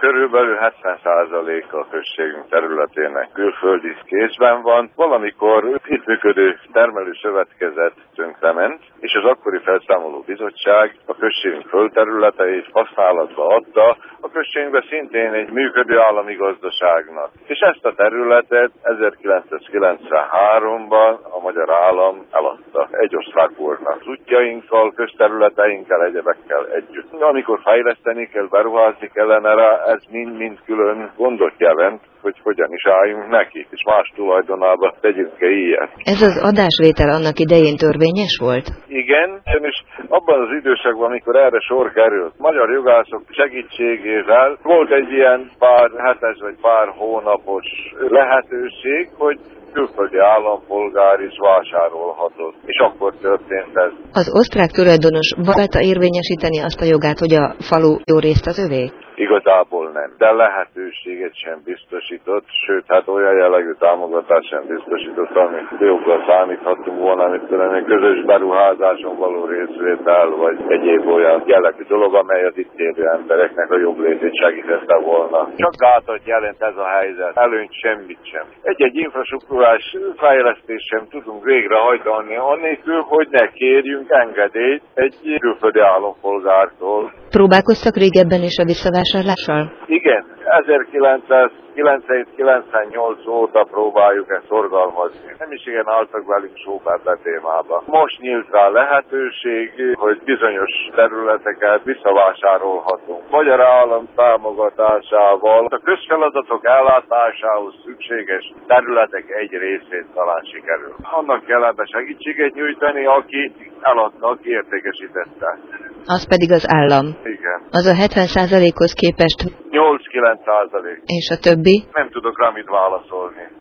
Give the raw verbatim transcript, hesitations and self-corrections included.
Körülbelül hetven százaléka a községünk területének külföldi kézben van. Valamikor itt működő termelőszövetkezet tönkrement, és az akkori felszámoló bizottság a községünk földterületeit használatba adta, a községünkben szintén egy működő állami gazdaságnak. És ezt a területet ezerkilencszázkilencvenháromban a magyar állam eladta egy osztrák úrnak. Az útjainkkal, közterületeinkkel, egyebekkel együtt. Amikor fejleszteni kell, beruházni kellene rá, ez mind-mind külön gondot jelent, hogy hogyan is álljunk neki, és más tulajdonában tegyünk-e ilyet. Ez az adásvétel annak idején törvényes volt? Igen, és abban az időszakban, amikor erre sor került, magyar jogászok segítségével volt egy ilyen pár hetes vagy pár hónapos lehetőség, hogy külföldi állampolgár is vásárolhatott, és akkor történt ez. Az osztrák tulajdonos várta érvényesíteni azt a jogát, hogy a falu jó részt az övé? Igazából nem, de lehetőséget sem biztosított, sőt, hát olyan jellegű támogatást sem biztosított, amit joggal számíthatunk volna, amit egy közös beruházáson való részvétel, vagy egyéb olyan jellegű dolog, amely az itt élő embereknek a jobb létét segítette volna. Csak gátat jelent ez a helyzet, előnyt semmit sem. Egy-egy infrastruktúrás fejlesztést sem tudunk végrehajtani, annélkül, hogy ne kérjünk engedélyt egy külföldi állampolgártól. Próbálkoztak régebben is a visszavásárlással? Igen, ezerkilencszázkilencvenhét-kilencvennyolc óta próbáljuk ezt szorgalmazni. Nem is igen álltak velünk szóba ebbe témába. Most nyílt rá lehetőség, hogy bizonyos területeket visszavásárolhatunk. Magyar állam támogatásával a közfeladatok ellátásához szükséges területek egy részét talán sikerül. Annak kellene segítséget nyújtani, aki eladta, aki értékesítette. Az pedig az állam. Igen. Az a hetven százalékhoz képest nyolc-kilenc százalék. És a többi? Nem tudok rá mit válaszolni.